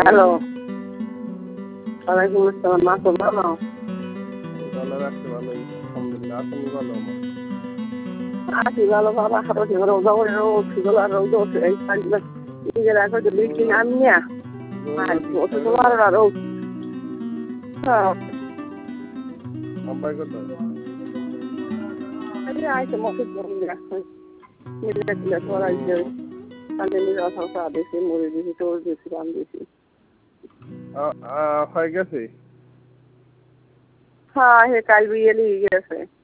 Hello, ওয়ালাইকুম আসসালাম। মা তো ভালো? ভালো রাখতে ভালোই আলহামদুলিল্লাহ। আপনি ভালো? আছি ভালো বাবা। হাঁটাতে রোজা করে রোদ ছিল আর রোদ এই নিজের আগে তো বৃষ্টি নামিয়া ওষুধ আর রোদ। হ্যাঁ আব্বাই কোথায়? আইসে মতো মিলে তুলে পড়াইছে। কালে নিজের অসংখ্য দিয়েছি, মুড়ি দিয়েছি, টোল দিয়েছি, রাম দিয়েছি। হয়ে গেছে? হ্যাঁ, সে কাল বিয়ে নিয়ে গেছে।